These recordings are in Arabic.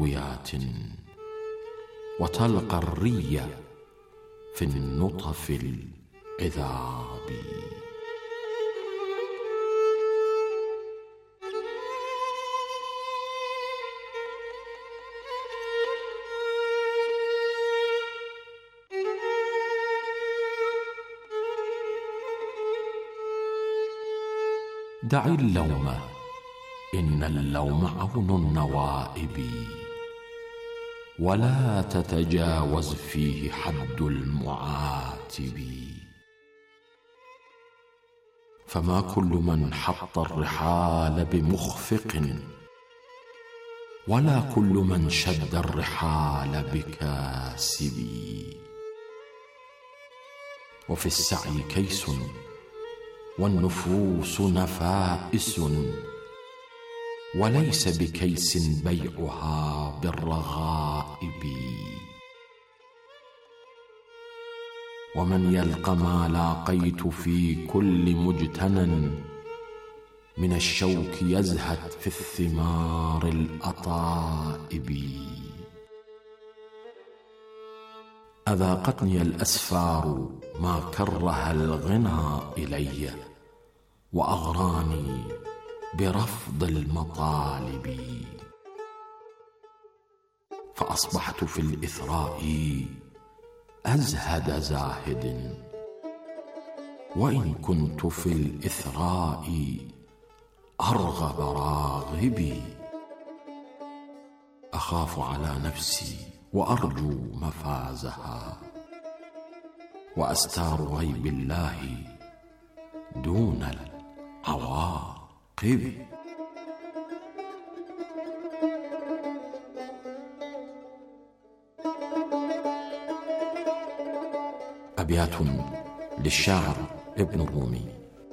رويات، وتلقى الري في النطف العذاب. دعي اللوم، إن اللوم عون النوائب، ولا تتجاوز فيه حد المعاتب. فما كل من حط الرحال بمخفق، ولا كل من شد الرحال بكاسب. وفي السعي كيس، والنفوس نفائس، وليس بكيس بيعها بالرغائب. ومن يلق ما لاقيت في كل مجتنى، من الشوك يزهد في الثمار الأطائب. أذاقتني الأسفار ما كره الغنى إلي، وأغراني برفض المطالب. فأصبحت في الإثراء أزهد زاهد، وإن كنت في الإثراء أرغب راغب. أخاف على نفسي وأرجو مفازها، وأستار غيب الله دون العواقب. أبيات للشاعر ابن الرومي.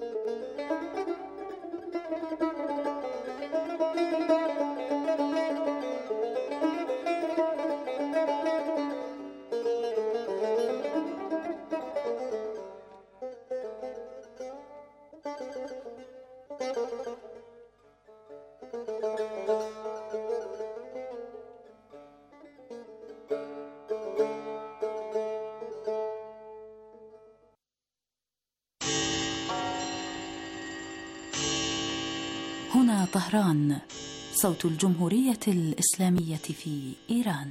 هنا طهران، صوت الجمهورية الإسلامية في إيران.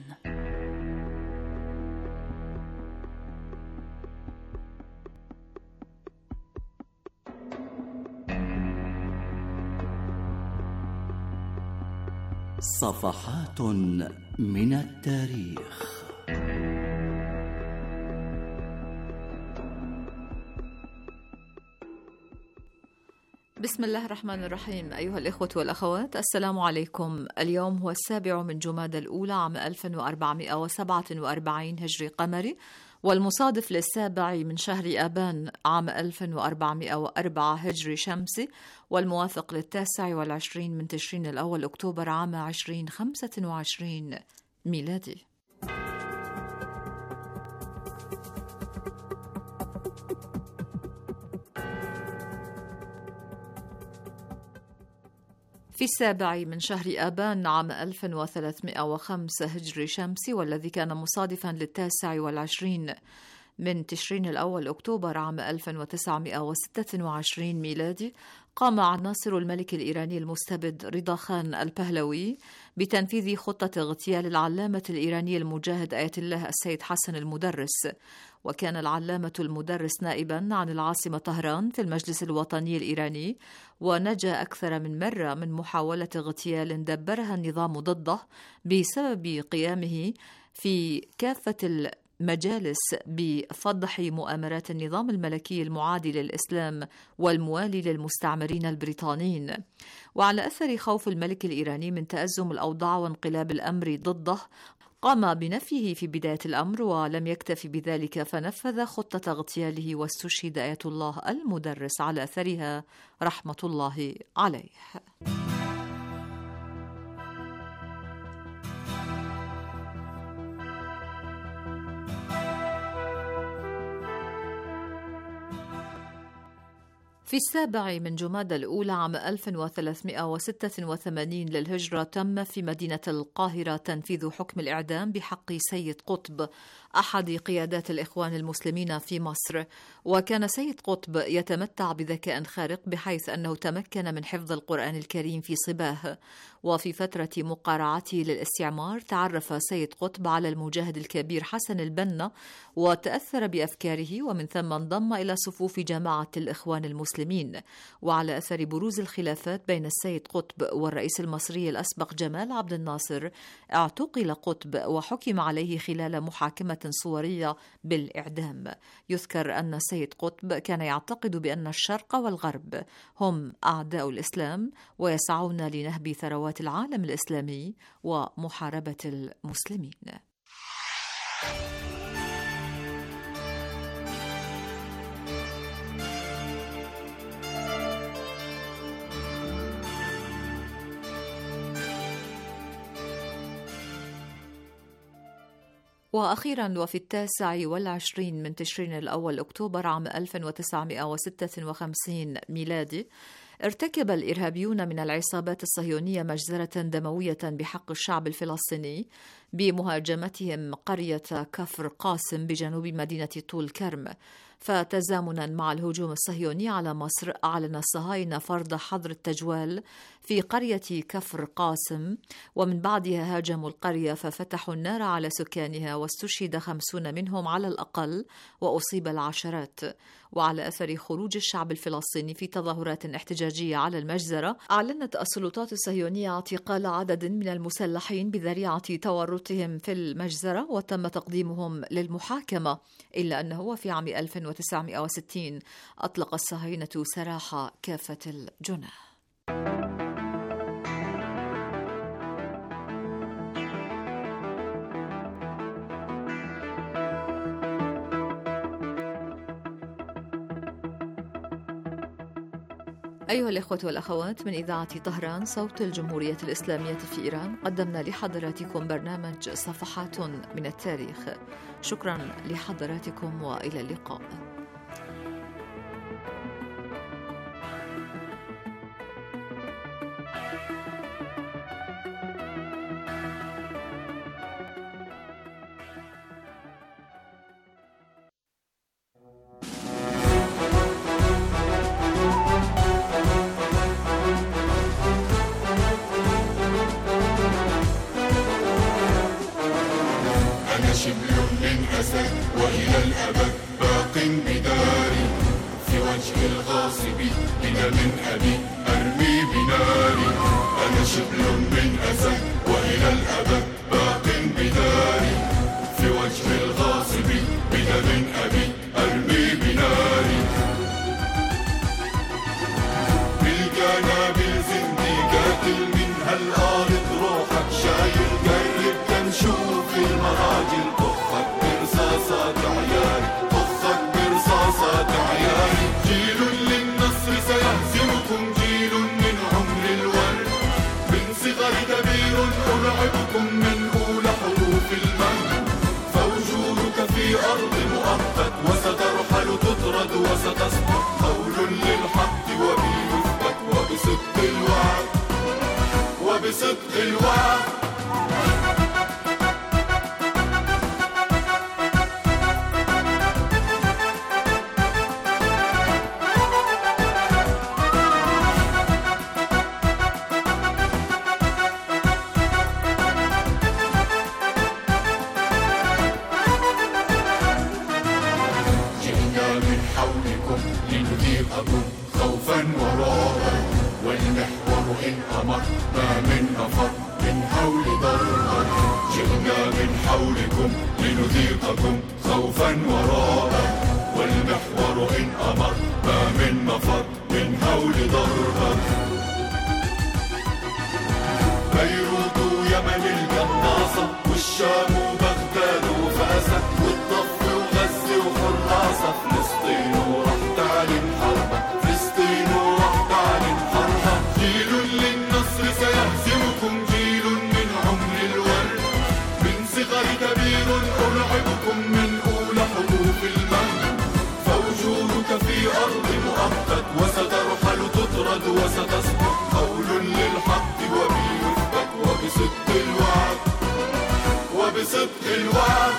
صفحات من التاريخ. بسم الله الرحمن الرحيم. أيها الإخوة والأخوات، السلام عليكم. اليوم هو 7 من جمادى الأولى عام 1447 هجري قمري، والمصادف ل7 من شهر آبان عام 1404 هجري شمسي، والموافق ل29 من تشرين الأول أكتوبر عام 2025 ميلادي. في 7 من شهر آبان عام 1305 هجري شمسي، والذي كان مصادفا ل29 من تشرين الأول أكتوبر عام 1926 ميلادي، قام عناصر الملك الإيراني المستبد رضا خان البهلوي بتنفيذ خطة اغتيال العلامة الإيراني المجاهد آية الله السيد حسن المدرس. وكان العلامة المدرس نائبا عن العاصمة طهران في المجلس الوطني الإيراني، ونجا أكثر من مرة من محاولة اغتيال دبرها النظام ضده بسبب قيامه في كافة مجالس بفضح مؤامرات النظام الملكي المعادي للإسلام والموالي للمستعمرين البريطانيين. وعلى أثر خوف الملك الإيراني من تأزم الأوضاع وانقلاب الأمر ضده، قام بنفيه في بداية الأمر، ولم يكتف بذلك فنفذ خطة اغتياله، واستشهد آية الله المدرس على أثرها رحمة الله عليه. في في 7 من جمادى الأولى عام 1386 للهجرة تم في مدينة القاهرة تنفيذ حكم الإعدام بحق سيد قطب أحد قيادات الإخوان المسلمين في مصر. وكان سيد قطب يتمتع بذكاء خارق بحيث أنه تمكن من حفظ القرآن الكريم في صباه. وفي فترة مقارعته للاستعمار تعرف سيد قطب على المجاهد الكبير حسن البنا وتأثر بأفكاره، ومن ثم انضم إلى صفوف جماعة الإخوان المسلمين. وعلى أثر بروز الخلافات بين السيد قطب والرئيس المصري الأسبق جمال عبد الناصر اعتقل قطب وحكم عليه خلال محاكمة صورية بالإعدام. يذكر أن السيد قطب كان يعتقد بأن الشرق والغرب هم أعداء الإسلام ويسعون لنهب ثروات العالم الإسلامي ومحاربة المسلمين. وأخيرا وفي 29 من تشرين الأول أكتوبر عام 1956 ميلادي ارتكب الإرهابيون من العصابات الصهيونية مجزرة دموية بحق الشعب الفلسطيني بمهاجمتهم قرية كفر قاسم بجنوب مدينة طول كرم. فتزامنا مع الهجوم الصهيوني على مصر أعلن الصهاينة فرض حظر التجوال في قرية كفر قاسم، ومن بعدها هاجموا القرية ففتحوا النار على سكانها واستشهد 50 منهم على الأقل وأصيب العشرات. وعلى أثر خروج الشعب الفلسطيني في تظاهرات احتجاجية على المجزرة أعلنت السلطات الصهيونية اعتقال عدد من المسلحين بذريعة تورطهم في المجزرة وتم تقديمهم للمحاكمة، إلا أنه في عام 1960 أطلق الصهاينة سراح كافة الجناه. أيها الإخوة والأخوات، من إذاعة طهران صوت الجمهورية الإسلامية في إيران، قدمنا لحضراتكم برنامج صفحات من التاريخ. شكرا لحضراتكم وإلى اللقاء. وإلى الأبد باق بداري في وجه الغاصب إلى من أبي أرمي بناري. أنا شبل من أسد وإلى الأبد باق بداري في وجه الغاصب إلى من أبي أرمي بناري. بالجنابل زنديقات من هالأرض روحك شايل قرب تنشوف المراجل طخك برصاصات عياري طخك برصاصات عياري. جيل للنصر سيهزمكم جيل من عمر الورد من صغر كبير أرعبكم من أولى حروف المهد. فوجودك في أرض مؤقت وسترحل تطرد وستصبح قول للحق وبه يثبت وبصدق الوعد وبصدق الوعد. لنذيقكم خوفا ورعبا والمحور إن أمر ما من مفر من حول ضربا. جئنا من حولكم لنذيقكم خوفا ورعبا والمحور إن أمر ما من مفر من حول ضربا. بيروت يمن القناصة والشام وبغداد وفاسة والضف وغزة وحراسة فلسطين ورح تعلن حربة فلسطين ورح تعلن حربة. جيل للنصر سيهزمكم جيل من عمر الورد من صغر كبير أرعبكم من أولى حروف المهد. فوجودك في أرض مؤقت وبصدق الوعد.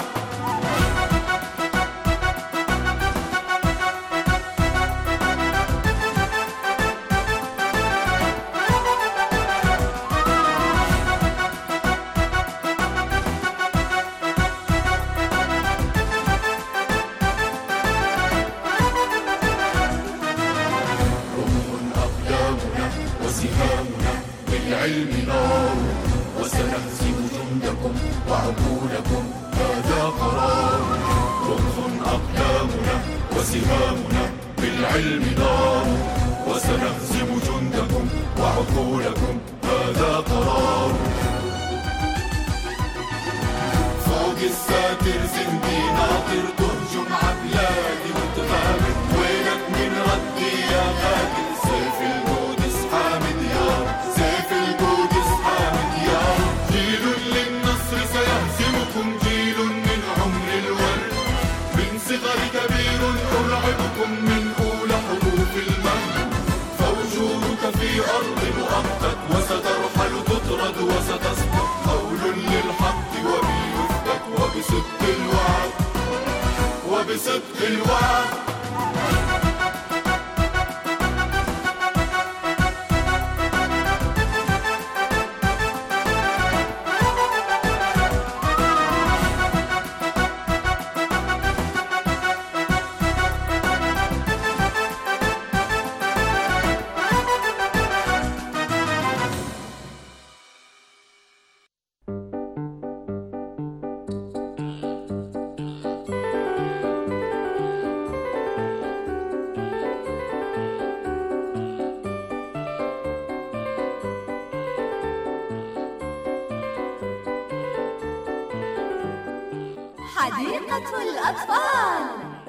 وسهامنا بالعلم نار، وسنهزم جندكم وعقولكم هذا قرار. رمح أقدامنا وسهامنا بالعلم نار، وسنهزم جندكم وعقولكم هذا قرار. فوق الساتر زندي ناطر تهجم عبلادي وتغامر، وينك من ردي يا غادر؟ سيف القدس حامد يا سيف القدس حامد يا. جيل للنصر سيهزمكم، جيل من عمر الورد، من صغر كبير أرعبكم من أولى حروف المهد. فوجودك في أرض مؤقت وسترحل تطرد وستسقط، قول للحق وبي يثبت وبصدق الوعد وبصدق الوعد. حديقة الأطفال.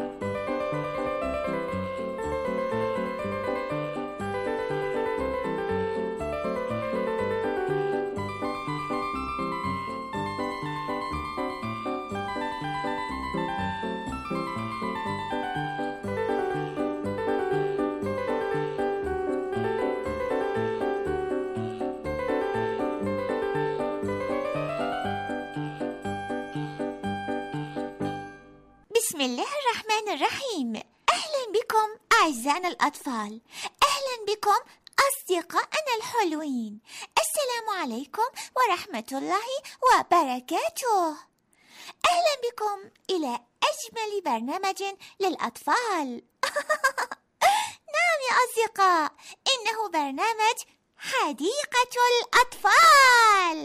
بسم الله الرحمن الرحيم. أهلا بكم أعزائنا الأطفال، أهلا بكم أصدقائنا الحلوين. السلام عليكم ورحمة الله وبركاته. أهلا بكم إلى أجمل برنامج للأطفال. نعم يا أصدقاء، إنه برنامج حديقة الأطفال.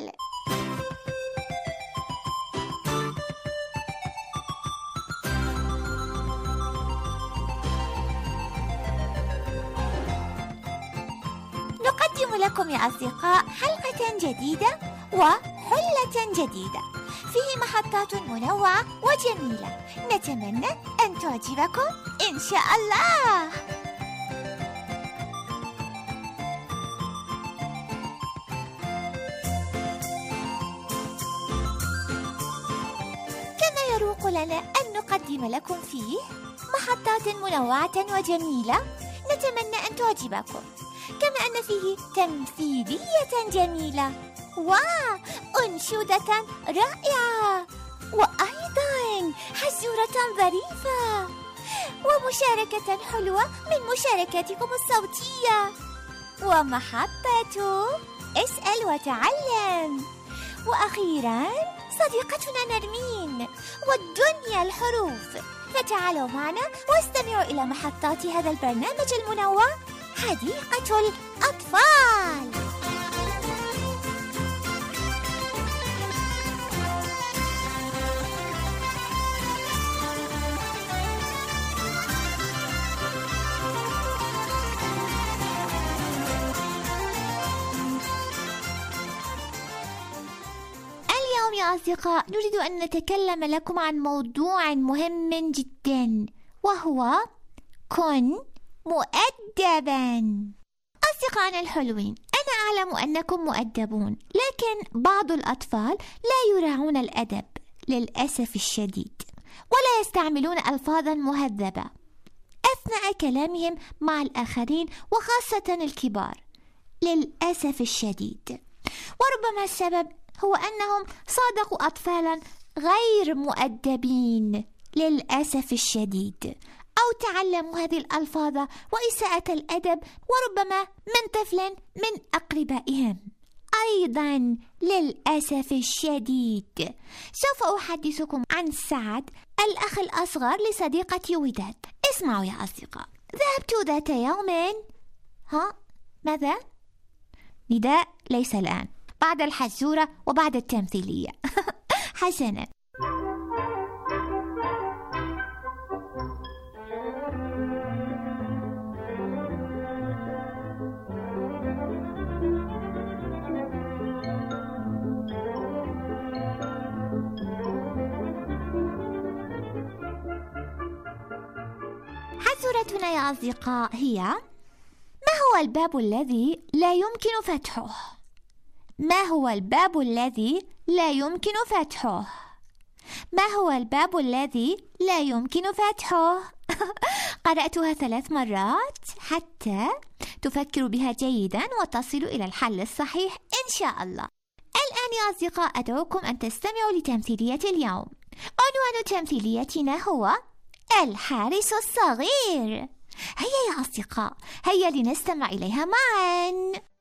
نقدم لكم يا أصدقاء حلقة جديدة وحلة جديدة، فيه محطات منوعة وجميلة، نتمنى أن تعجبكم إن شاء الله. كما يروق لنا أن نقدم لكم فيه محطات منوعة وجميلة، نتمنى أن تعجبكم، كما أن فيه تمثيلية جميلة وأنشودة رائعة، وأيضا حزورة ظريفة، ومشاركة حلوة من مشاركاتكم الصوتية، ومحطة اسأل وتعلم، وأخيرا صديقتنا نرمين، والدنيا الحروف. فتعالوا معنا واستمعوا إلى محطات هذا البرنامج المنوع حديقة الأطفال. اليوم يا أصدقاء نريد أن نتكلم لكم عن موضوع مهم جدا، وهو كن مؤدبا. أصدقائنا الحلوين، أنا أعلم أنكم مؤدبون، لكن بعض الأطفال لا يراعون الأدب للأسف الشديد، ولا يستعملون ألفاظا مهذبة أثناء كلامهم مع الآخرين وخاصة الكبار للأسف الشديد. وربما السبب هو أنهم صادقوا أطفالا غير مؤدبين للأسف الشديد، أو تعلموا هذه الألفاظ وإساءة الأدب وربما من طفل من أقربائهم. أيضا للأسف الشديد سوف أحدثكم عن سعد الأخ الأصغر لصديقتي وداد. اسمعوا يا أصدقاء. ذهبت ذات يوم. ماذا؟ نداء ليس الآن، بعد الحزورة وبعد التمثيلية. حسنا. حزورتنا يا أصدقاء هي: ما هو الباب الذي لا يمكن فتحه؟ ما هو الباب الذي لا يمكن فتحه؟ ما هو الباب الذي لا يمكن فتحه؟ قرأتها 3 مرات حتى تفكروا بها جيدا وتصلوا إلى الحل الصحيح إن شاء الله. الآن يا أصدقاء أدعوكم أن تستمعوا لتمثيلية اليوم. عنوان تمثيليتنا هو الحارس الصغير. هيا يا أصدقاء، هيا لنستمع إليها معا.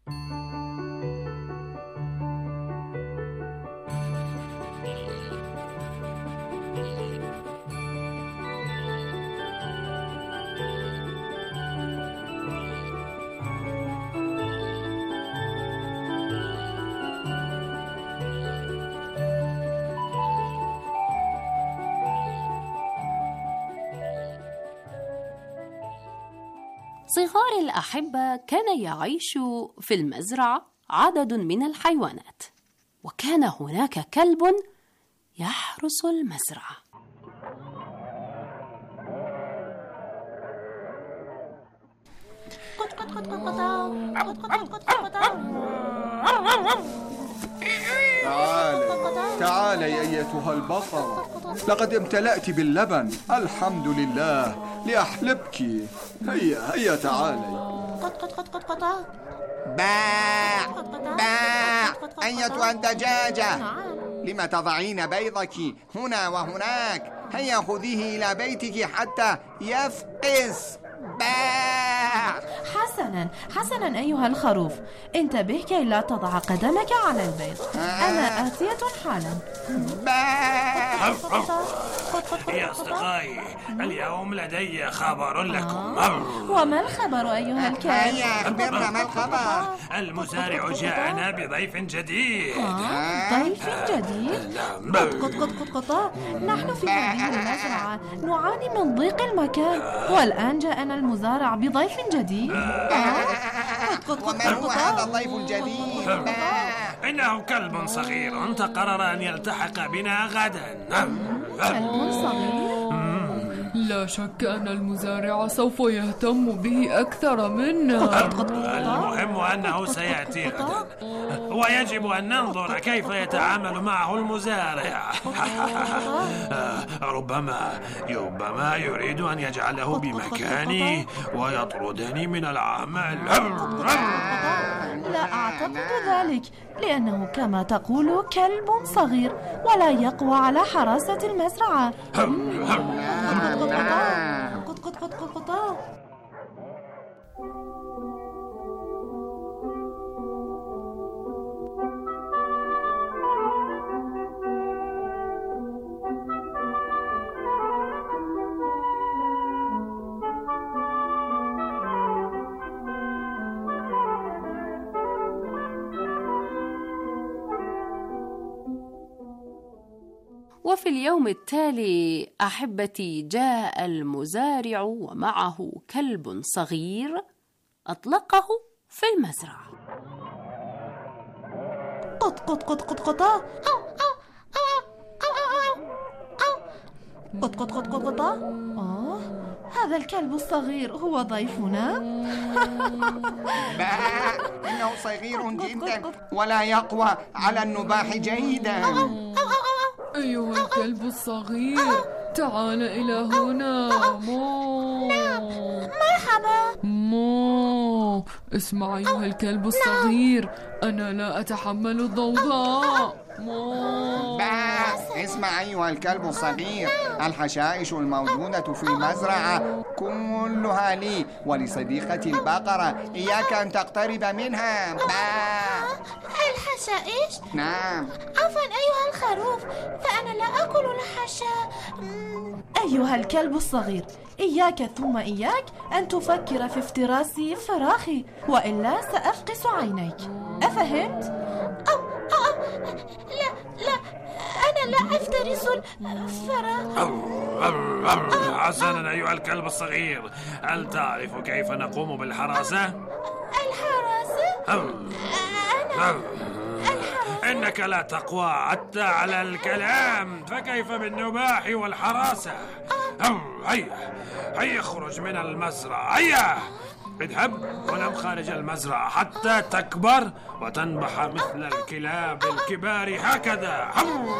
صغار الأحبة كان يعيش في المزرعة عدد من الحيوانات، وكان هناك كلب يحرس المزرعة. تعالي أيتها البقرة، لقد امتلأت باللبن، الحمد لله، لأحلبك. هيا تعالي. باع باع أيتها الدجاجة، لم تضعين بيضك هنا وهناك؟ هيا خذيه إلى بيتك حتى يفقس. باع. حسنا أيها الخروف، انتبه كي لا تضع قدمك على البيض. أنا آتية حالا. باع. يا أصدقائي، اليوم لدي خبر لكم. وما الخبر أيها الكلب؟ هيا أخبرنا ما الخبر. المزارع جاءنا بضيف جديد. ضيف جديد؟ قط. نحن في هذه المزرعة نعاني من ضيق المكان، والآن جاءنا المزارع بضيف جديد. ومن هو هذا الضيف الجديد؟ إنه كلب صغير تقرر أن يلتحق بنا غدا. كلب صغير؟ لا شك أن المزارع سوف يهتم به أكثر منا. المهم أنه سيأتي غدا، ويجب أن ننظر كيف يتعامل معه المزارع. ربما يريد أن يجعله بمكاني ويطردني من العمل. لا أعتقد ذلك، لأنه كما تقول كلب صغير ولا يقوى على حراسة المزرعة. وفي اليوم التالي أحبتي جاء المزارع ومعه كلب صغير أطلقه في المزرعة. قط. هذا الكلب الصغير هو ضيفنا. إنه صغير جدا ولا يقوى على النباح جيدا. أيها الكلب الصغير، تعال إلى هنا. مرحبا. اسمع أيها الكلب الصغير، أنا لا أتحمل الضوضاء. اسمع أيها الكلب الصغير، الحشائش الموجودة في المزرعة كلها لي ولصديقتي البقرة، إياك أن تقترب منها. الحشائش؟ نعم. عفوا أيها الخروف، فأنا لا أكل الحشا. أيها الكلب الصغير، إياك ثم إياك أن تفكر في افتراس فراخي، وإلا سأفقس عينيك. أفهمت؟ لا أنا لا أفترس الفراخ. حسنا أيها الكلب الصغير، هل تعرف كيف نقوم بالحراسة؟ الحراسة؟ إنك لا تقوى حتى على الكلام، فكيف بالنباح والحراسة؟ هيا اخرج من المزرعة، هيا اذهب ونم خارج المزرعة حتى تكبر وتنبح مثل الكلاب الكبار هكذا.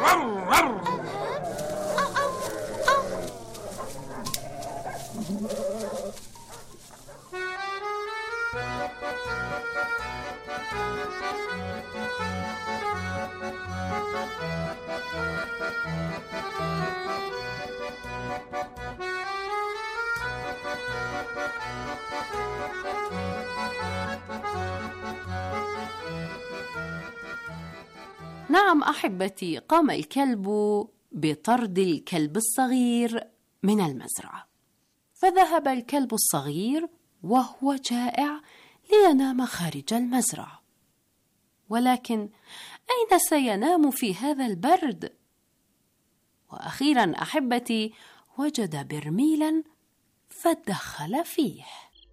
نعم أحبتي، قام الكلب بطرد الكلب الصغير من المزرعة، فذهب الكلب الصغير وهو جائع لينام خارج المزرعة. ولكن أين سينام في هذا البرد؟ وأخيرا أحبتي وجد برميلا فدخل فيه.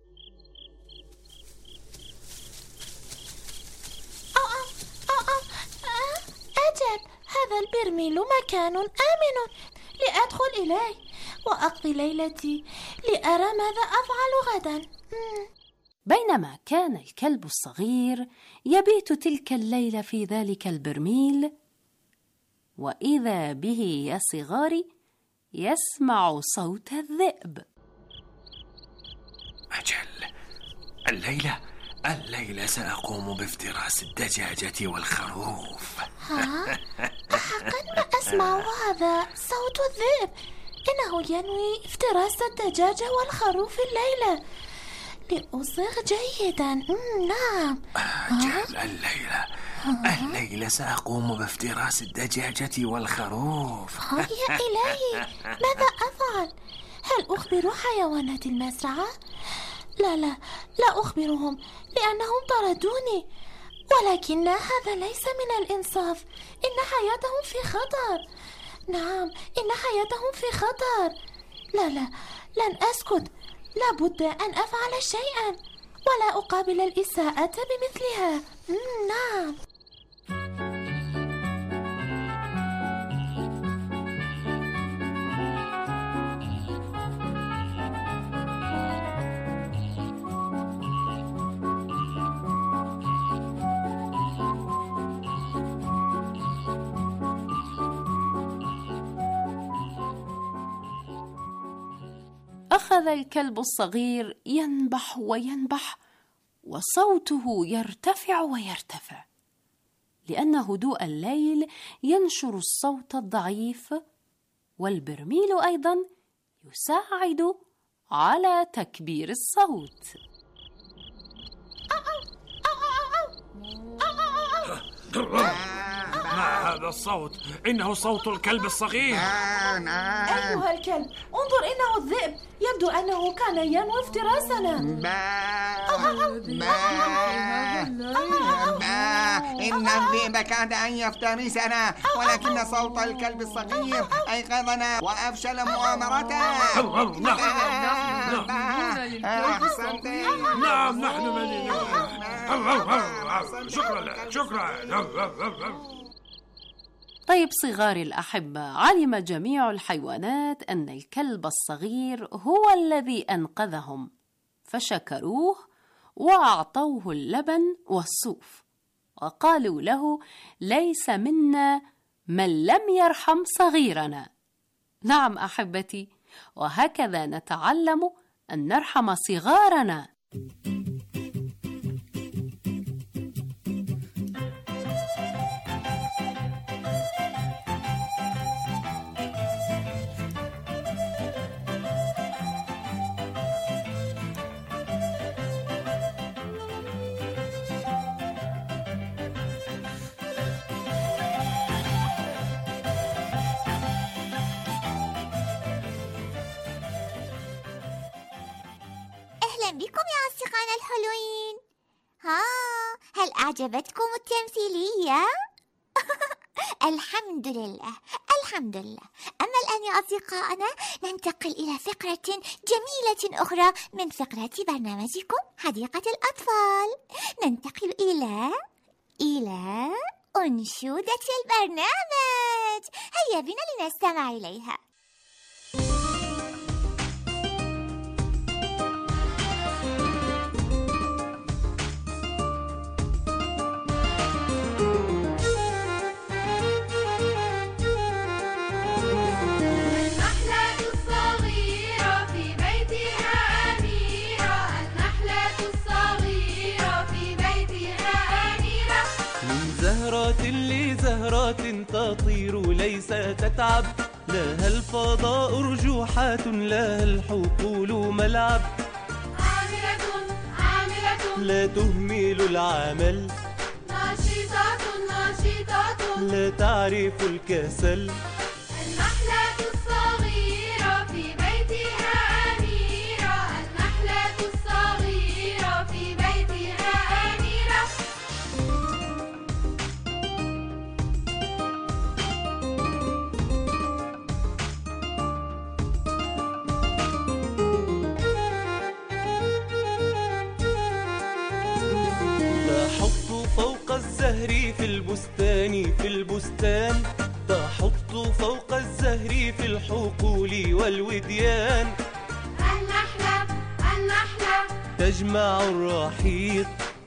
هذا البرميل مكان آمن لأدخل إليه وأقضي ليلتي لأرى ماذا أفعل غدا. بينما كان الكلب الصغير يبيت تلك الليلة في ذلك البرميل، وإذا به يا صغاري يسمع صوت الذئب. أجل، الليلة سأقوم بافتراس الدجاجة والخروف. حقا ما أسمع هذا صوت الذئب، إنه ينوي افتراس الدجاجة والخروف الليلة. لأصغ جيدا. نعم. أجل، الليلة سأقوم بافتراس الدجاجة والخروف. يا إلهي، ماذا أفعل؟ هل أخبر حيوانات المزرعة؟ لا أخبرهم لأنهم طردوني، ولكن هذا ليس من الإنصاف. إن حياتهم في خطر. نعم، إن حياتهم في خطر. لن أسكت، لابد أن أفعل شيئا ولا أقابل الإساءة بمثلها. نعم. أخذ الكلب الصغير ينبح وينبح، وصوته يرتفع ويرتفع، لأن هدوء الليل ينشر الصوت الضعيف، والبرميل أيضا يساعد على تكبير الصوت. ما هذا الصوت؟ إنه صوت الكلب الصغير. أيها الكلب، انظر، إنه الذئب. يبدو أنه كان ينوي افتراسنا. إن الذئب كاد أن يفترسنا، ولكن صوت الكلب الصغير أيقظنا وأفشل مؤامرته. نعم، نحن مليئون. شكرا. طيب صغاري الأحبة، علم جميع الحيوانات أن الكلب الصغير هو الذي أنقذهم، فشكروه وأعطوه اللبن والصوف، وقالوا له: ليس منا من لم يرحم صغيرنا. نعم أحبتي، وهكذا نتعلم أن نرحم صغارنا. الحلوين، هل أعجبتكم التمثيلية؟ الحمد لله الحمد لله. أما الآن يا أصدقائنا ننتقل إلى فقرة جميلة أخرى من فقرات برنامجكم حديقة الأطفال. ننتقل إلى أنشودة البرنامج. هيا بنا لنستمع إليها. لزهرات تطير ليس تتعب، لها الفضاء أرجوحات لها الحقول ملعب، عاملة لا تهمل العمل، نشيطة لا تعرف الكسل. النحلة الصغيرة في بيتها أميرة، النحلة الصغيرة في بيتها أميرة. في البستان تحط فوق الزهر في الحقول والوديان. النحلة تجمع الرحيق،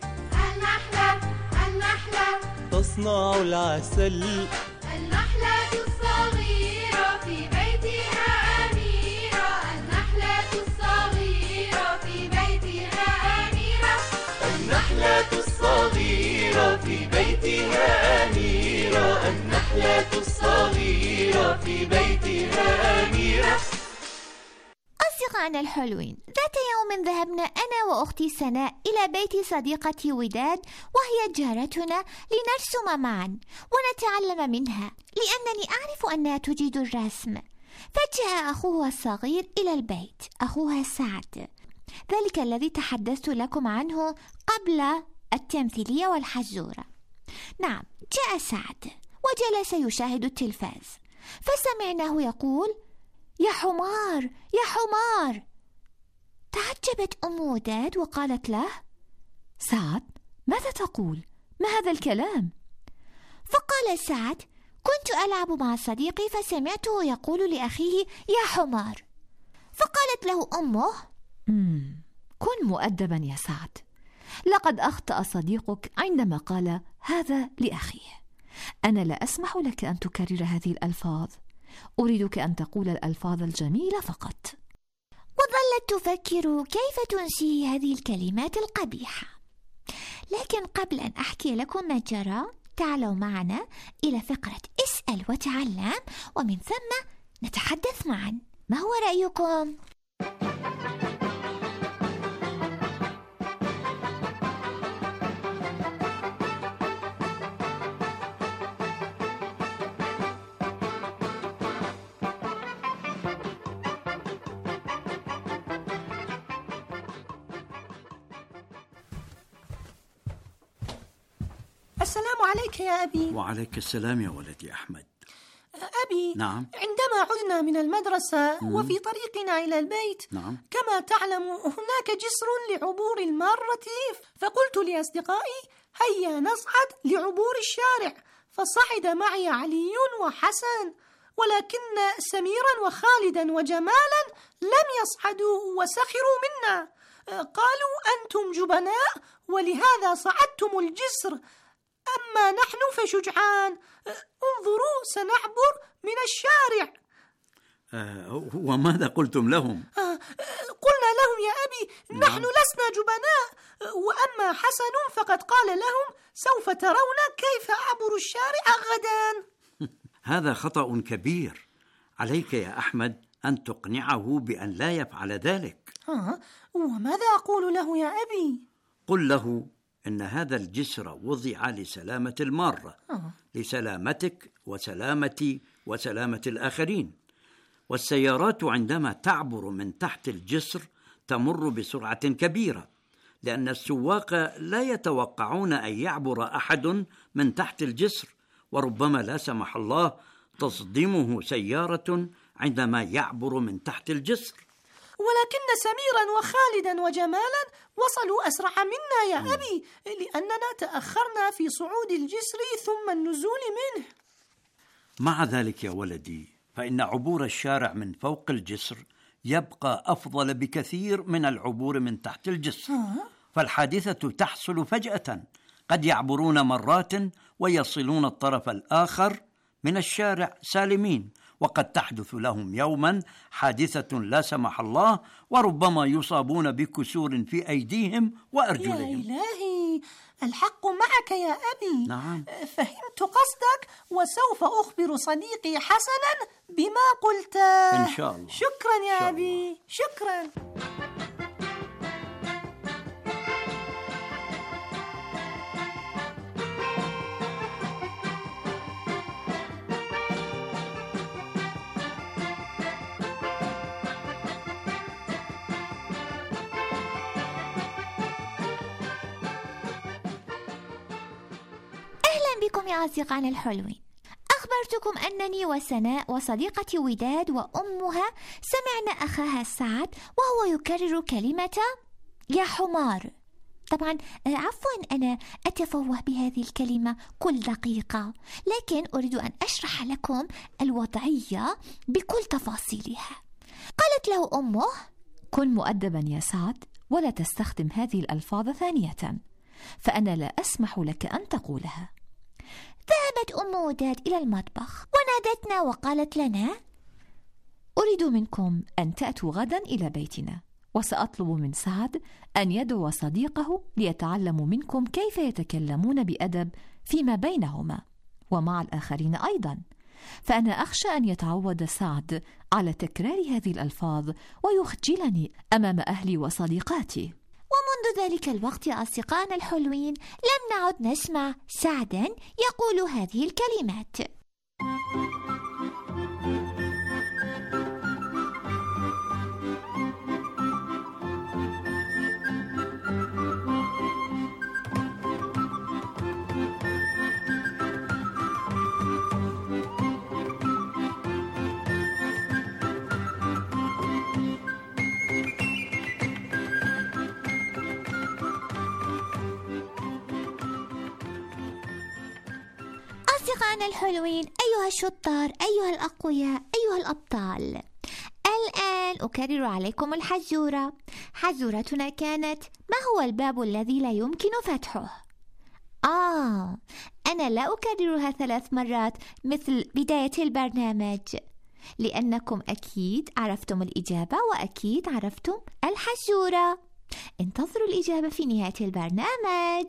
النحلة تصنع العسل. النحلة الصغيرة في بيتها أميرة، النحلة الصغيرة في بيتها أميرة. النحلة الصغيرة في بيتها أميرة، النحلة الصغيرة في بيتها أميرة. أصدقائنا الحلوين، ذات يوم ذهبنا أنا وأختي سناء إلى بيت صديقتي وداد وهي جارتنا لنرسم معا ونتعلم منها، لأنني أعرف أنها تجيد الرسم. فجاء أخوها الصغير إلى البيت، أخوها سعد، ذلك الذي تحدثت لكم عنه قبل التمثيلية والحزورة. نعم، جاء سعد وجلس يشاهد التلفاز، فسمعناه يقول: يا حمار يا حمار. تعجبت أم وداد وقالت له: سعد، ماذا تقول؟ ما هذا الكلام؟ فقال سعد: كنت ألعب مع صديقي فسمعته يقول لأخيه يا حمار. فقالت له أمه: كن مؤدبا يا سعد، لقد أخطأ صديقك عندما قال هذا لأخيه. أنا لا أسمح لك أن تكرر هذه الألفاظ، أريدك أن تقول الألفاظ الجميلة فقط. وظلت تفكر كيف تنسي هذه الكلمات القبيحة. لكن قبل أن أحكي لكم ما جرى، تعالوا معنا إلى فقرة اسأل وتعلم، ومن ثم نتحدث معا. ما هو رأيكم؟ السلام عليك يا أبي. وعليك السلام يا ولدي أحمد. أبي، نعم. عندما عدنا من المدرسة وفي طريقنا إلى البيت، نعم. كما تعلم هناك جسر لعبور المار رتيف، فقلت لأصدقائي هيا نصعد لعبور الشارع، فصعد معي علي وحسن، ولكن سميرا وخالدا وجمالا لم يصعدوا وسخروا منا، قالوا أنتم جبناء ولهذا صعدتم الجسر، أما نحن فشجعان، انظروا سنعبر من الشارع. وماذا قلتم لهم؟ قلنا لهم يا أبي نحن لسنا جبناء، وأما حسن فقد قال لهم سوف ترون كيف أعبر الشارع غدا. هذا خطأ كبير، عليك يا أحمد أن تقنعه بأن لا يفعل ذلك. وماذا أقول له يا أبي؟ قل له إن هذا الجسر وضع لسلامة المارة، لسلامتك وسلامتي وسلامة الآخرين، والسيارات عندما تعبر من تحت الجسر تمر بسرعة كبيرة، لأن السواق لا يتوقعون أن يعبر أحد من تحت الجسر، وربما لا سمح الله تصدمه سيارة عندما يعبر من تحت الجسر. ولكن سميرا وخالدا وجمالا وصلوا أسرع منا يا أبي، لأننا تأخرنا في صعود الجسر ثم النزول منه. مع ذلك يا ولدي، فإن عبور الشارع من فوق الجسر يبقى أفضل بكثير من العبور من تحت الجسر. فالحادثة تحصل فجأة، قد يعبرون مرات ويصلون الطرف الآخر من الشارع سالمين، وقد تحدث لهم يوما حادثة لا سمح الله، وربما يصابون بكسور في أيديهم وأرجلهم. يا إلهي، الحق معك يا أبي. نعم، فهمت قصدك، وسوف أخبر صديقي حسنا بما قلت إن شاء الله. شكرا يا أبي، شكرا. بكم يا أصدقائنا الحلوين. أخبرتكم أنني وسناء وصديقتي وداد وأمها سمعنا أخاها سعد وهو يكرر كلمة يا حمار. طبعا عفوا أنا أتفوه بهذه الكلمة كل دقيقة، لكن أريد أن أشرح لكم الوضعية بكل تفاصيلها. قالت له أمه: كن مؤدبا يا سعد، ولا تستخدم هذه الألفاظ ثانية، فأنا لا أسمح لك أن تقولها. ذهبت أم وداد إلى المطبخ ونادتنا وقالت لنا: أريد منكم أن تأتوا غدا إلى بيتنا، وسأطلب من سعد أن يدعو صديقه ليتعلموا منكم كيف يتكلمون بأدب فيما بينهما ومع الآخرين أيضا، فأنا أخشى أن يتعود سعد على تكرار هذه الألفاظ ويخجلني أمام أهلي وصديقاتي. ومنذ ذلك الوقت يا أصدقائنا الحلوين لم نعد نسمع سعدا يقول هذه الكلمات. أصدقائنا الحلوين، أيها الشطار، أيها الأقوياء، أيها الأبطال، الآن أكرر عليكم الحزورة. حزورتنا كانت: ما هو الباب الذي لا يمكن فتحه؟ أنا لا أكررها 3 مرات مثل بداية البرنامج، لأنكم أكيد عرفتم الإجابة وأكيد عرفتم الحزورة. انتظروا الإجابة في نهاية البرنامج.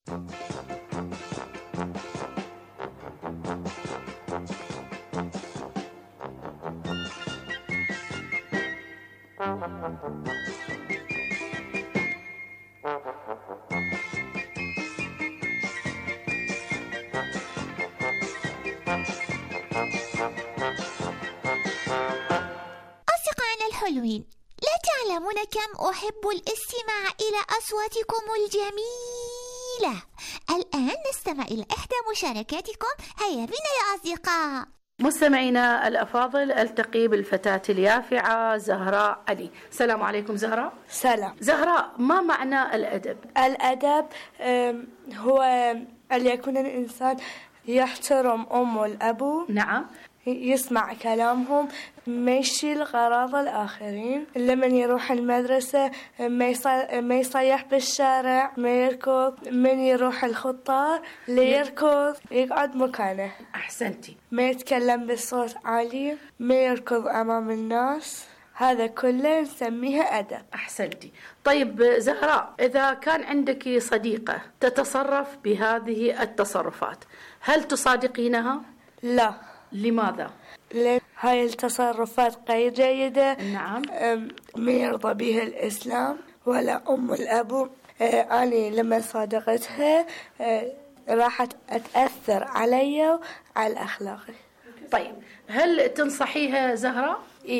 أصدقائنا الحلوين، لا تعلمون كم أحب الاستماع إلى أصواتكم الجميلة. الآن نستمع إلى إحدى مشاركاتكم. هيا بنا يا أصدقاء. مستمعينا الأفاضل، ألتقي بالفتاة اليافعة زهراء علي. السلام عليكم زهراء. سلام. زهراء، ما معنى الأدب؟ الأدب هو أن يكون الإنسان يحترم أمه والأبو. نعم. يسمع كلامهم، ما يشيل غراض الآخرين. لما يروح المدرسة ما يصيح بالشارع، ما يركض. من يروح الخطار ليركض يقعد مكانه. أحسنتي. ما يتكلم بصوت عالي، ما يركض أمام الناس. هذا كله نسميها أدب. أحسنتي. طيب زهراء، إذا كان عندك صديقة تتصرف بهذه التصرفات، هل تصادقينها؟ لا. لماذا؟ لأن هاي التصرفات غير جيدة. نعم. ما يرضى بها الإسلام ولا أم الأبو. أنا لما صادقتها راحت أتأثر علي وعلى أخلاقي. طيب، هل تنصحيها زهراء؟ إيه.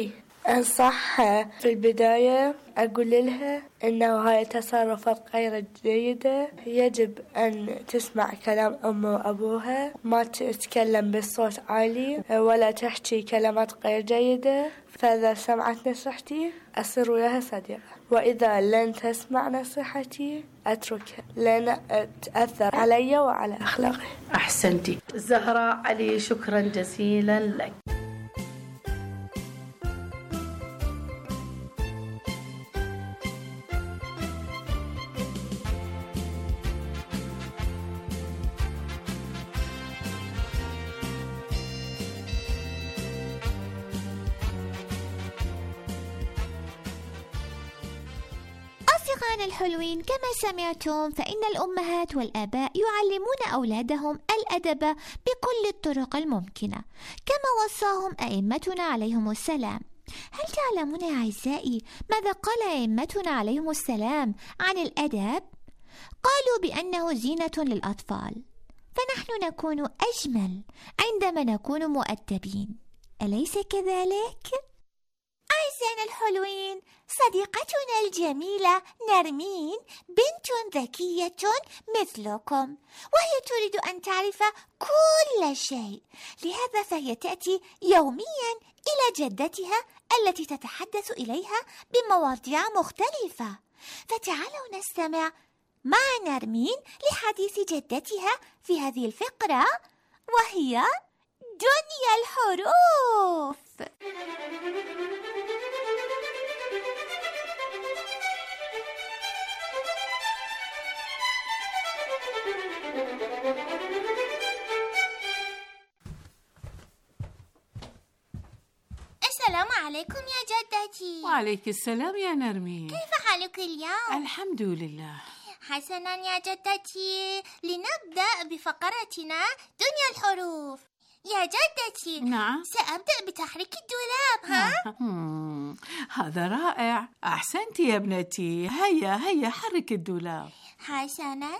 أنصحها في البداية، أقول لها أنه هاي تصرفات غير جيدة، يجب أن تسمع كلام أمه وأبوها، ما تتكلم بصوت عالي ولا تحكي كلمات غير جيدة. فإذا سمعت نصيحتي أصير وياها صديقة، وإذا لن تسمع نصيحتي أتركها لأن تأثر علي وعلى أخلاقي. أحسنتي زهراء علي، شكرا جزيلا لك. أصدقائنا الحلوين، كما سمعتم فإن الأمهات والآباء يعلمون أولادهم الأدب بكل الطرق الممكنة كما وصاهم أئمتنا عليهم السلام. هل تعلمون يا أعزائي ماذا قال أئمتنا عليهم السلام عن الأدب؟ قالوا بأنه زينة للأطفال، فنحن نكون أجمل عندما نكون مؤدبين، أليس كذلك؟ أعزائنا الحلوين، صديقتنا الجميلة نرمين بنت ذكية مثلكم، وهي تريد أن تعرف كل شيء، لهذا فهي تأتي يوميا إلى جدتها التي تتحدث إليها بمواضيع مختلفة. فتعالوا نستمع مع نرمين لحديث جدتها في هذه الفقرة، وهي دنيا الحروف. السلام عليكم يا جدتي. وعليك السلام يا نرمين، كيف حالك اليوم؟ الحمد لله. حسنا يا جدتي، لنبدأ بفقرتنا دنيا الحروف. يا جدتي، نعم، سأبدأ بتحريك الدولاب. ها؟ هذا رائع، أحسنتي يا ابنتي. هيا حرك الدولاب. حسنا.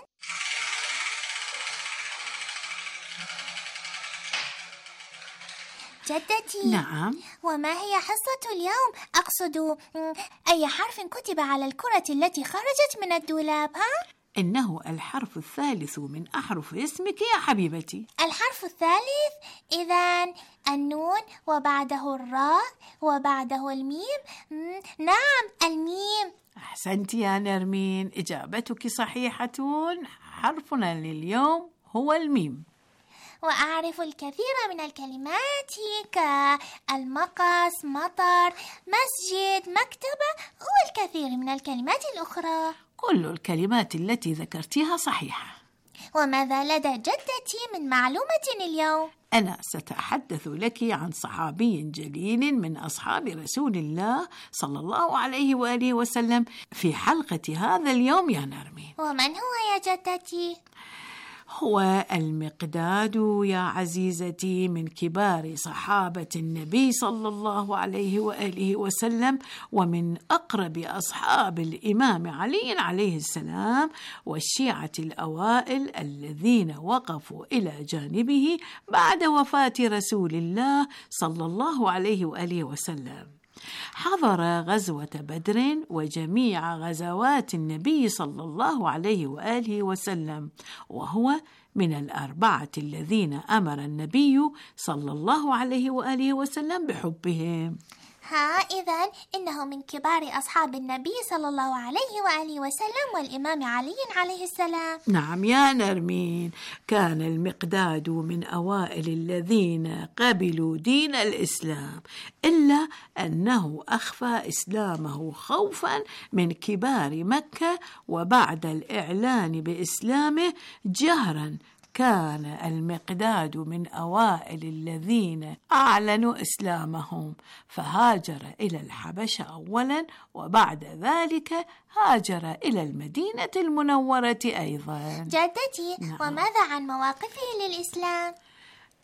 جدتي، نعم، وما هي حصة اليوم؟ أقصد أي حرف كتب على الكرة التي خرجت من الدولاب؟ ها؟ إنه الحرف الثالث من أحرف اسمك يا حبيبتي. الحرف الثالث؟ إذن النون وبعده الراء وبعده الميم. نعم، الميم. أحسنتي يا نرمين، إجابتك صحيحة. حرفنا لليوم هو الميم. وأعرف الكثير من الكلمات كالمقص، مطر، مسجد، مكتبة، والكثير من الكلمات الأخرى. كل الكلمات التي ذكرتيها صحيحة. وماذا لدى جدتي من معلومة اليوم؟ أنا سأتحدث لك عن صحابي جليل من أصحاب رسول الله صلى الله عليه وآله وسلم في حلقة هذا اليوم يا نرمين. ومن هو يا جدتي؟ هو المقداد يا عزيزتي، من كبار صحابة النبي صلى الله عليه وآله وسلم، ومن أقرب أصحاب الإمام علي عليه السلام، والشيعة الأوائل الذين وقفوا إلى جانبه بعد وفاة رسول الله صلى الله عليه وآله وسلم. حضر غزوة بدر وجميع غزوات النبي صلى الله عليه وآله وسلم، وهو من 4 الذين أمر النبي صلى الله عليه وآله وسلم بحبهم. إذن إنه من كبار أصحاب النبي صلى الله عليه وآله وسلم والإمام علي عليه السلام. نعم يا نرمين، كان المقداد من أوائل الذين قبلوا دين الإسلام، إلا أنه أخفى إسلامه خوفا من كبار مكة، وبعد الإعلان بإسلامه جهرا كان المقداد من أوائل الذين أعلنوا إسلامهم، فهاجر إلى الحبشة أولا، وبعد ذلك هاجر إلى المدينة المنورة أيضا. جدتي، وماذا عن مواقفه للإسلام؟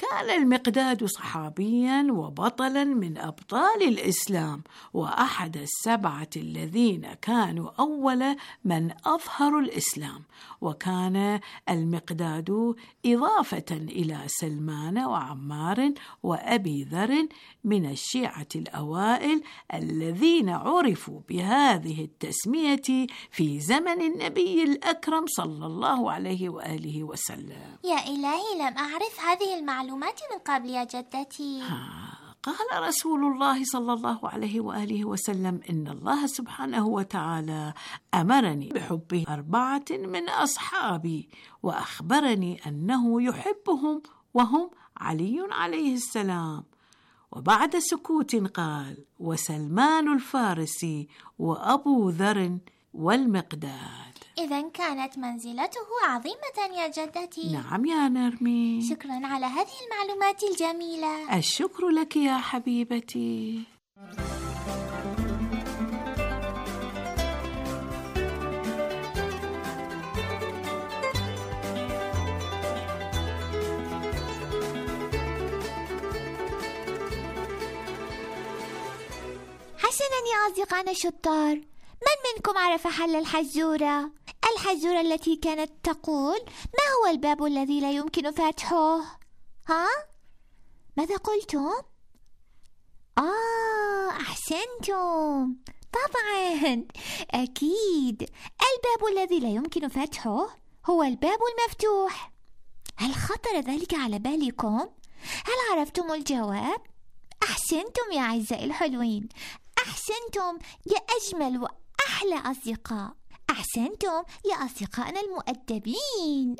كان المقداد صحابيا وبطلا من أبطال الإسلام، وأحد السبعة الذين كانوا أول من أظهروا الإسلام. وكان المقداد إضافة إلى سلمان وعمار وأبي ذر من الشيعة الأوائل الذين عرفوا بهذه التسمية في زمن النبي الأكرم صلى الله عليه وآله وسلم. يا إلهي، لم أعرف هذه المعلومات من قبل يا جدتي. قال رسول الله صلى الله عليه وآله وسلم: إن الله سبحانه وتعالى أمرني بحب 4 من أصحابي، وأخبرني أنه يحبهم وهم علي عليه السلام. وبعد سكوت قال: وسلمان الفارسي وأبو ذر والمقداد. إذن كانت منزلته عظيمة يا جدتي. نعم يا نرمين. شكرا على هذه المعلومات الجميلة. الشكر لك يا حبيبتي. حسنا يا أصدقائنا الشطار، من منكم عرف حل الحزورة؟ الحزورة التي كانت تقول: ما هو الباب الذي لا يمكن فتحه؟ ها؟ ماذا قلتم؟ أحسنتم، طبعا أكيد الباب الذي لا يمكن فتحه هو الباب المفتوح. هل خطر ذلك على بالكم؟ هل عرفتم الجواب؟ أحسنتم يا أعزائي الحلوين، أحسنتم يا أجمل وأحلى أصدقاء، أحسنتم يا أصدقائنا المؤدبين.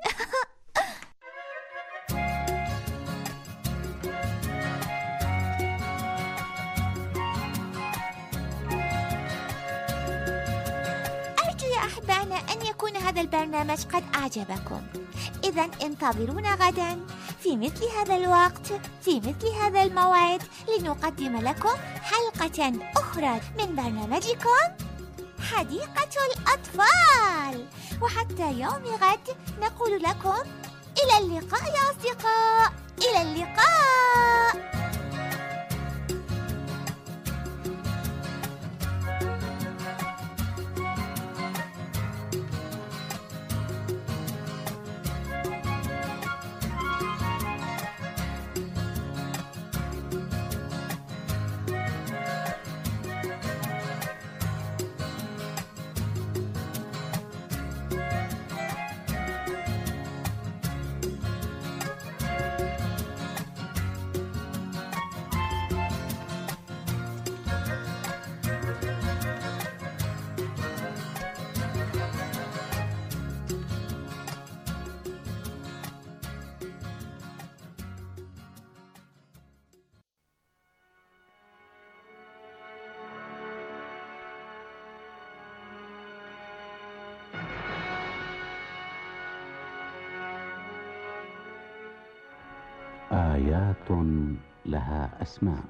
أرجو يا أحبائنا أن يكون هذا البرنامج قد أعجبكم. إذن انتظرونا غدا في مثل هذا الوقت في مثل هذا الموعد لنقدم لكم حلقة أخرى من برنامجكم حديقة الأطفال. وحتى يوم غد نقول لكم إلى اللقاء يا أصدقاء، إلى اللقاء. آيات لها أسماء.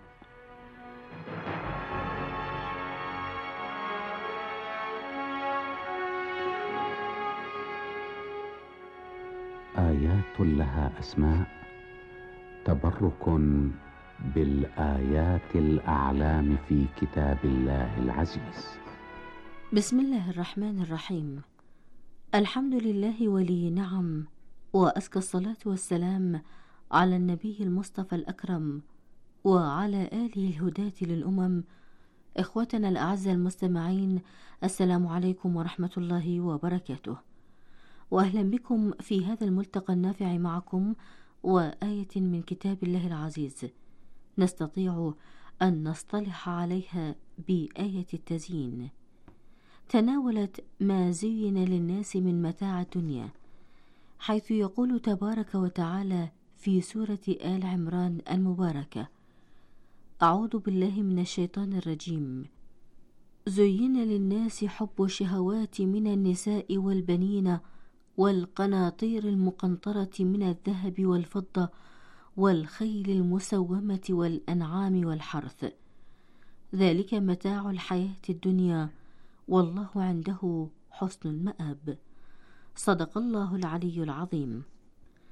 آيات لها أسماء، تبرك بالآيات الأعلام في كتاب الله العزيز. بسم الله الرحمن الرحيم. الحمد لله ولي نعم، وأزكى الصلاة والسلام على النبي المصطفى الأكرم وعلى آله الهداة للأمم. إخوتنا الأعزاء المستمعين، السلام عليكم ورحمة الله وبركاته، وأهلا بكم في هذا الملتقى النافع معكم وآية من كتاب الله العزيز نستطيع أن نصطلح عليها بآية التزيين. تناولت ما زين للناس من متاع الدنيا، حيث يقول تبارك وتعالى في سورة آل عمران المباركة: أعوذ بالله من الشيطان الرجيم. زين للناس حب الشهوات من النساء والبنين والقناطير المقنطرة من الذهب والفضة والخيل المسومة والأنعام والحرث، ذلك متاع الحياة الدنيا والله عنده حسن المآب. صدق الله العلي العظيم.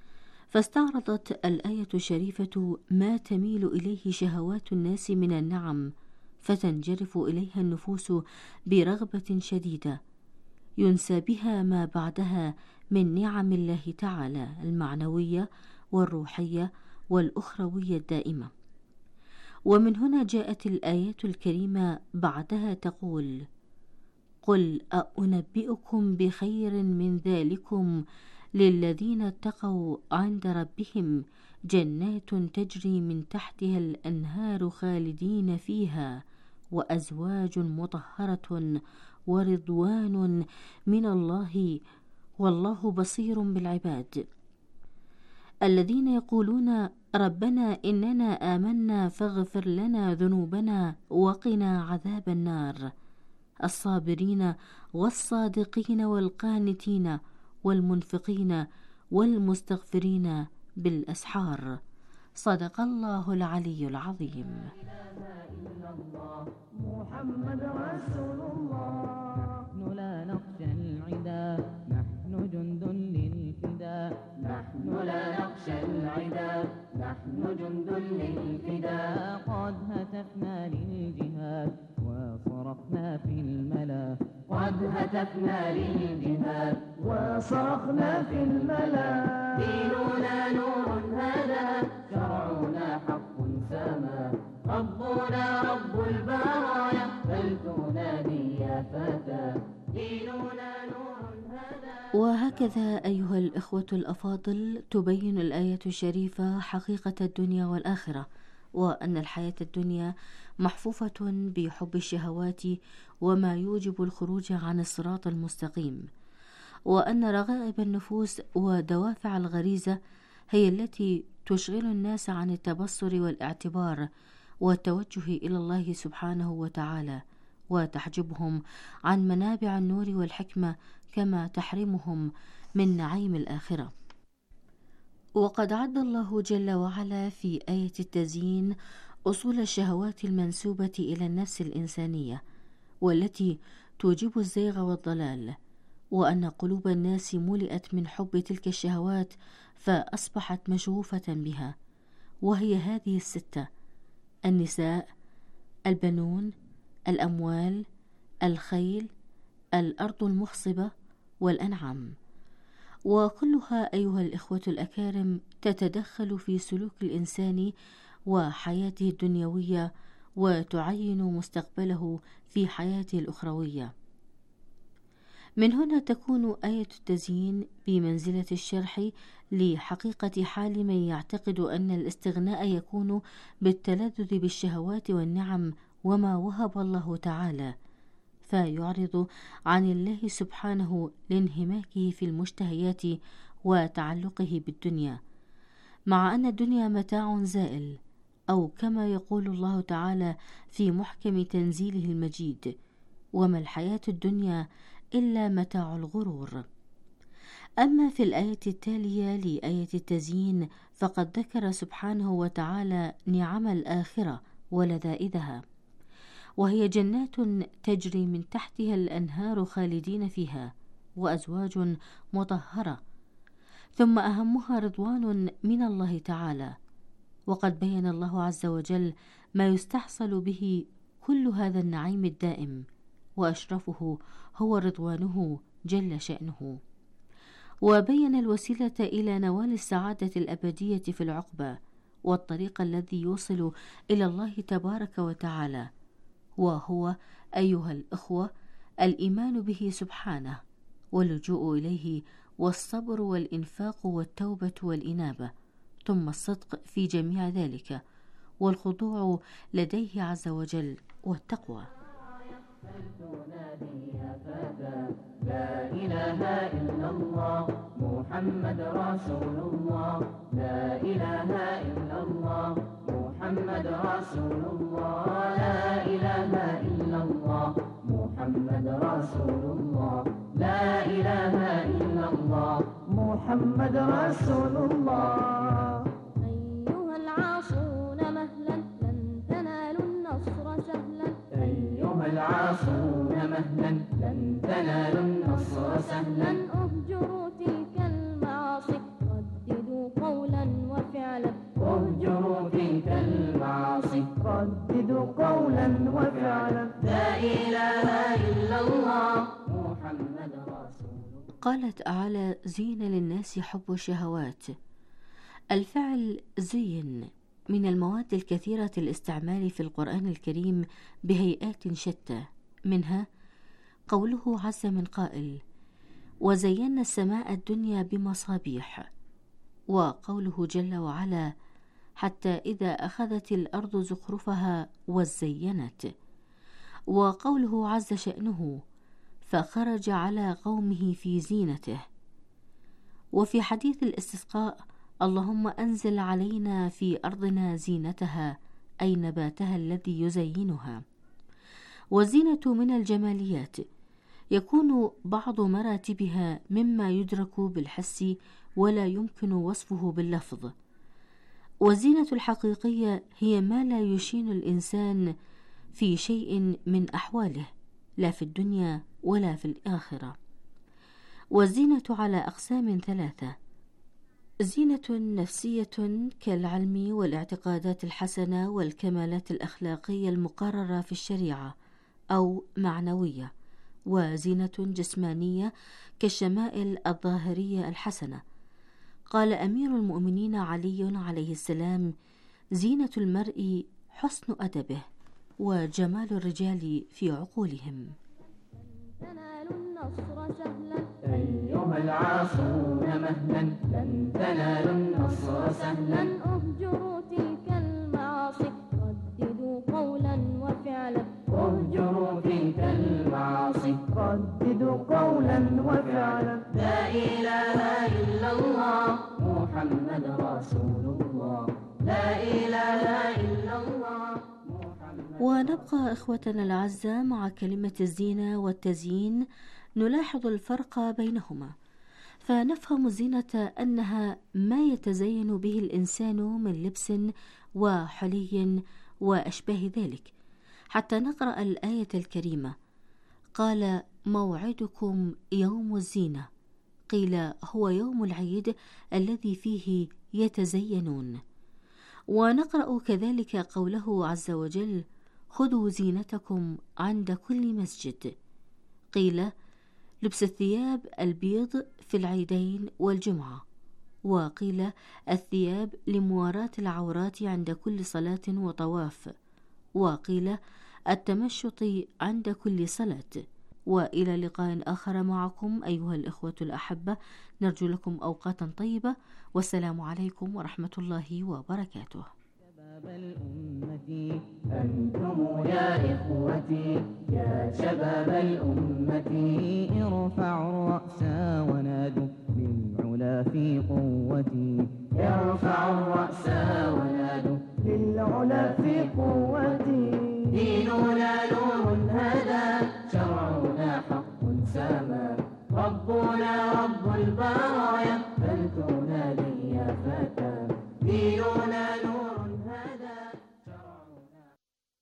فاستعرضت الآية الشريفة ما تميل إليه شهوات الناس من النعم، فتنجرف إليها النفوس برغبة شديدة ينسى بها ما بعدها من نعم الله تعالى المعنوية والروحية والأخروية الدائمة. ومن هنا جاءت الآيات الكريمة بعدها تقول: قل أنبئكم بخير من ذلكم للذين اتقوا عند ربهم جنات تجري من تحتها الأنهار خالدين فيها وأزواج مطهرة ورضوان من الله والله بصير بالعباد. الذين يقولون ربنا إننا آمنا فاغفر لنا ذنوبنا وقنا عذاب النار، الصابرين والصادقين والقانتين والمنفقين والمستغفرين بالأسحار. صدق الله العلي العظيم. محمد رسول الله، نحن لا نخشى العدا، نحن جند للفداء، نحن لا نخشى العدا، نحن جند للفداء. قد هتفنا للجهاد وصرخنا في الملا، قد هتفنا للجهاد وصرخنا في الملا. ديننا نور هدى، شرعنا حق سما، ربنا رب البرايا فلتنادي يا فتى. ديننا نور هدى. وهكذا أيها الإخوة الأفاضل تبين الآية الشريفة حقيقة الدنيا والآخرة، وأن الحياة الدنيا محفوفة بحب الشهوات وما يوجب الخروج عن الصراط المستقيم، وأن رغائب النفوس ودوافع الغريزة هي التي تشغل الناس عن التبصر والاعتبار والتوجه إلى الله سبحانه وتعالى، وتحجبهم عن منابع النور والحكمة كما تحرمهم من نعيم الآخرة. وقد عد الله جل وعلا في آية التزيين أصول الشهوات المنسوبة إلى النفس الإنسانية والتي توجب الزيغ والضلال، وأن قلوب الناس ملئت من حب تلك الشهوات فأصبحت مشغوفة بها، وهي هذه الستة: النساء، البنون، الأموال، الخيل، الأرض المخصبة، والأنعام. وكلها أيها الإخوة الأكارم تتدخل في سلوك الإنسان وحياته الدنيوية وتعين مستقبله في حياته الأخروية. من هنا تكون آية التزيين بمنزلة الشرح لحقيقة حال من يعتقد أن الاستغناء يكون بالتلذذ بالشهوات والنعم وما وهب الله تعالى، فيعرض عن الله سبحانه لانهماكه في المشتهيات وتعلقه بالدنيا، مع أن الدنيا متاع زائل، أو كما يقول الله تعالى في محكم تنزيله المجيد: وما الحياة الدنيا إلا متاع الغرور. أما في الآية التالية لآية التزيين فقد ذكر سبحانه وتعالى نعم الآخرة ولذائذها، وهي جنات تجري من تحتها الأنهار خالدين فيها وأزواج مطهرة، ثم أهمها رضوان من الله تعالى. وقد بين الله عز وجل ما يستحصل به كل هذا النعيم الدائم، وأشرفه هو رضوانه جل شأنه، وبين الوسيلة إلى نوال السعادة الأبدية في العقبة والطريق الذي يوصل إلى الله تبارك وتعالى، وهو أيها الإخوة الإيمان به سبحانه واللجوء إليه والصبر والإنفاق والتوبة والإنابة، ثم الصدق في جميع ذلك والخضوع لديه عز وجل والتقوى. لا إله إلا الله محمد رسول الله، لا إله إلا الله محمد رسول الله، لا إله إلا الله محمد رسول الله، لا إله إلا الله محمد رسول الله. أيها العاصون مهلا لن تنالوا النصر سهلا، أيها العاصون مهلا لن تنالوا النصر سهلا، اهجروا تلك المعاصي رددوا قول قولا وفعلا لا إله إلا الله محمد رسول الله. قال تعالى: زين للناس حب الشهوات. الفعل زين من المواد الكثيرة الاستعمال في القرآن الكريم بهيئات شتى، منها قوله عز من قائل: وزينا السماء الدنيا بمصابيح، وقوله جل وعلا: حتى إذا أخذت الأرض زخرفها وزينت، وقوله عز شأنه: فخرج على قومه في زينته. وفي حديث الاستسقاء: اللهم أنزل علينا في أرضنا زينتها، أي نباتها الذي يزينها. والزينة من الجماليات، يكون بعض مراتبها مما يدرك بالحس ولا يمكن وصفه باللفظ. والزينة الحقيقية هي ما لا يشين الإنسان في شيء من أحواله، لا في الدنيا ولا في الآخرة. والزينة على أقسام ثلاثة: زينة نفسية كالعلم والاعتقادات الحسنة والكمالات الأخلاقية المقررة في الشريعة أو معنوية، وزينة جسمانية كالشمائل الظاهرية الحسنة. قال أمير المؤمنين علي عليه السلام: زينة المرء حسن أدبه، وجمال الرجال في عقولهم. تنالوا النصر سهلا أيها العاصون مهلا لن تنالوا النصر سهلا اهجروا تلك المعاصي رددوا قولا وفعلا اهجروا تلك المعاصي رددوا قولا وفعلا لا إله إلا الله محمد رسول الله لا إله إلا الله. ونبقى إخوتنا الأعزاء مع كلمة الزينة والتزيين، نلاحظ الفرق بينهما، فنفهم الزينة أنها ما يتزين به الإنسان من لبس وحلي وأشباه ذلك، حتى نقرأ الآية الكريمة: قال: موعدكم يوم الزينة. قيل: هو يوم العيد الذي فيه يتزينون. ونقرأ كذلك قوله عز وجل: خذوا زينتكم عند كل مسجد. قيل: لبس الثياب البيض في العيدين والجمعة. وقيل: الثياب لمواراة العورات عند كل صلاة وطواف. وقيل: التمشط عند كل صلاة. وإلى لقاء آخر معكم أيها الإخوة الأحبة، نرجو لكم أوقاتا طيبة، والسلام عليكم ورحمة الله وبركاته. شباب الأمة أنتم يا إخوتي يا شباب الأمة ارفعوا الرأس ونادوا للعلا في قوتي ارفعوا الرأس ونادوا للعلا في قوتي ديننا نور هدى شرعنا حق سما ربنا رب البرايا فلتنادي يا فتى ديننا نور هدى شرعنا.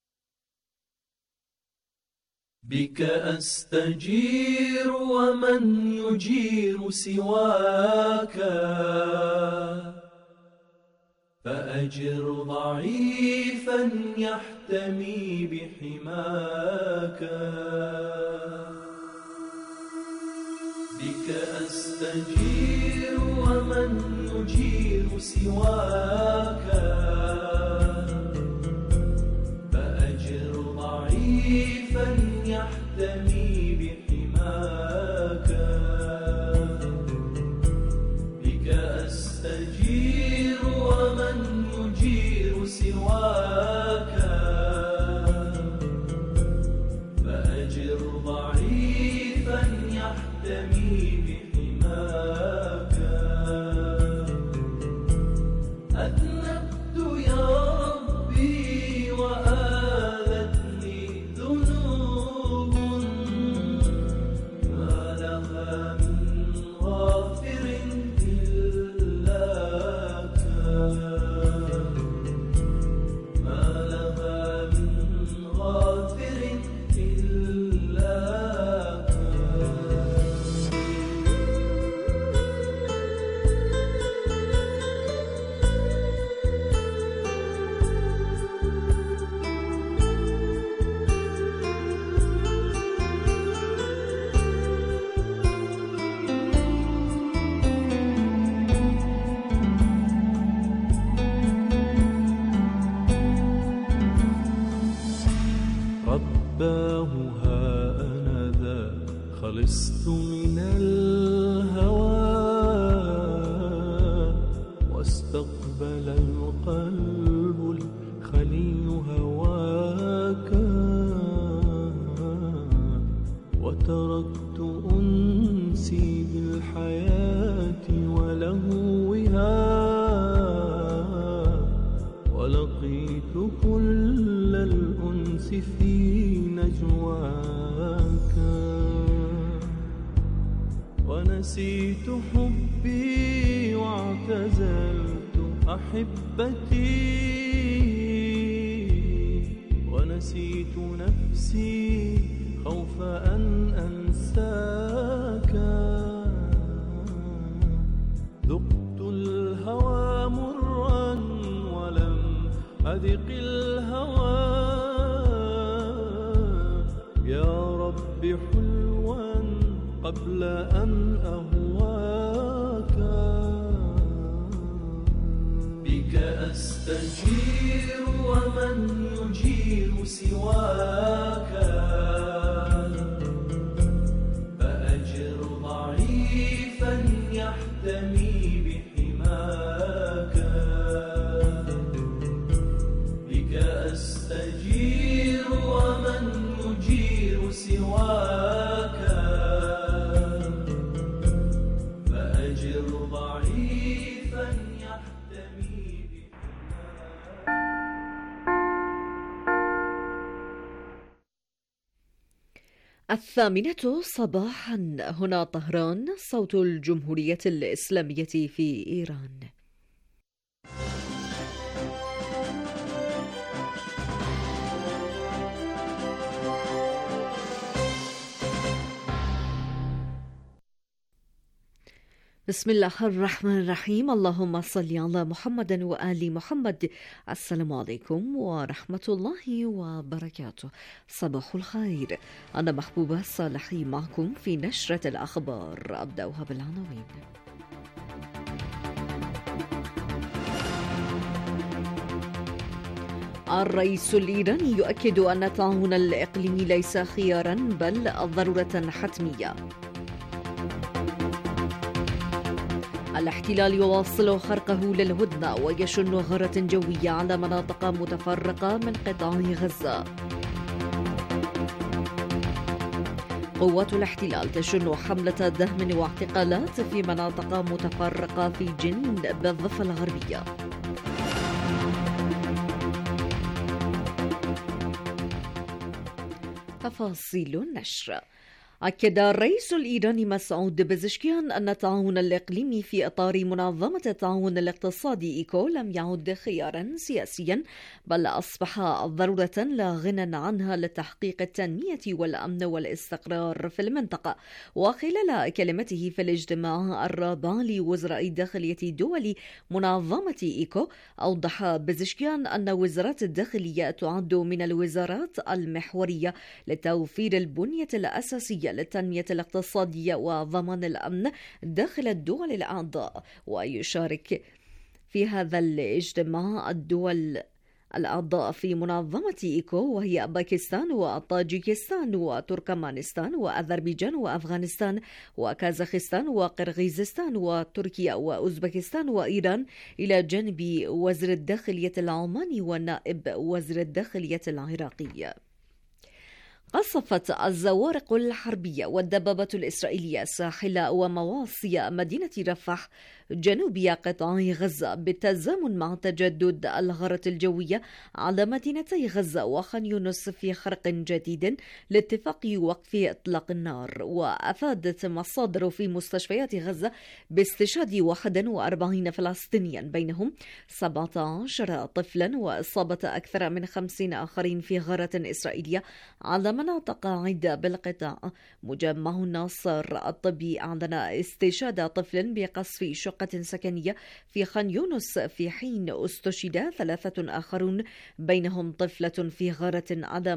بك أستجير ومن يجير سواك، فأجر ضعيفا يحتمي بحماك. بك أستجير ومن يجير سواك، فأجر ضعيفا يحتمي بحماك. بك أستجير ومن يجير سواك، فأجر ضعيفا يحتمي بحماك. أذنبت يا ربي وآلتني ذنوب أحباه ها أنا ذا خلصت من الهوى واستقبل القلب الخلي هواك وتركت أنسي بالحياة ولهوها ولقيت كل الأنس في نجواك ونسيت حبي واعتزلت أحبتي ونسيت نفسي خوف أن أنساك ذقت الهوى مرا ولم أذق الهوى يا رب حلوا قبل أن أهواك بك أستجير ومن يجير سواك فأجر ضعيفا يحتمي بحماك بك أستجير ومن يجير سواك فأجر ضعيفا يحتمي الثامنة صباحا، هنا طهران، صوت الجمهورية الإسلامية في إيران. بسم الله الرحمن الرحيم. اللهم صل على محمد وآل محمد. السلام عليكم ورحمة الله وبركاته. صباح الخير. أنا محبوبة صالحي معكم في نشرة الأخبار. أبدأها بالعناوين. الرئيس الإيراني يؤكد أن التعاون الإقليمي ليس خيارا بل ضرورة حتمية. الاحتلال يواصل خرقه للهدنة ويشن غارة جوية على مناطق متفرقة من قطاع غزة. قوات الاحتلال تشن حملة دهم واعتقالات في مناطق متفرقة في جنين بالضفة الغربية. تفاصيل النشر. أكد الرئيس الإيراني مسعود بزشكيان أن التعاون الإقليمي في إطار منظمة التعاون الاقتصادي إيكو لم يعد خيارا سياسيا بل أصبح ضرورة لا غنى عنها لتحقيق التنمية والأمن والاستقرار في المنطقة. وخلال كلمته في الاجتماع الرابع لوزراء الداخلية دول منظمة إيكو، أوضح بزشكيان أن وزارات الداخلية تعد من الوزارات المحورية لتوفير البنية الأساسية للتنمية الاقتصادية وضمان الأمن داخل الدول الأعضاء. ويشارك في هذا الاجتماع الدول الأعضاء في منظمة إيكو وهي باكستان وطاجيكستان وتركمانستان وأذربيجان وأفغانستان وكازاخستان وقرغيزستان وتركيا وأوزبكستان وإيران، إلى جانب وزير الداخلية العماني ونائب وزير الداخلية العراقي. قصفت الزوارق الحربية والدبابات الإسرائيلية ساحل ومواصي مدينة رفح جنوب قطاع غزة بالتزامن مع تجدد الغارة الجوية على مدينتي غزة وخان يونس في خرق جديد لاتفاق وقف إطلاق النار. وأفادت مصادر في مستشفيات غزة باستشهاد 41 فلسطينيا بينهم 17 طفلا وإصابة أكثر من 50 آخرين في غارة إسرائيلية على مناطق عدة بالقطاع. مجمع الناصر الطبي أعلن استشهاد طفل بقصف شقة سكنية في خان يونس، في حين استشهد 3 آخرون بينهم طفلة في غارة على